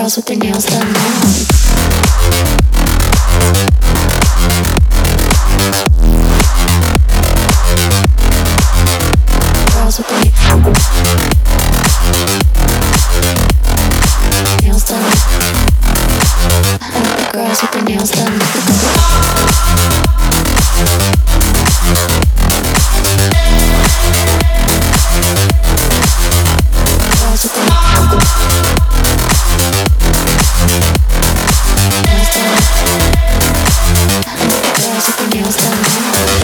girls with their nails done now. Girls with their nails done. I like the girls with their nails done. Girls with their nails done now.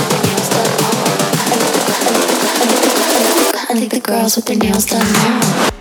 I think the girls with their nails done now.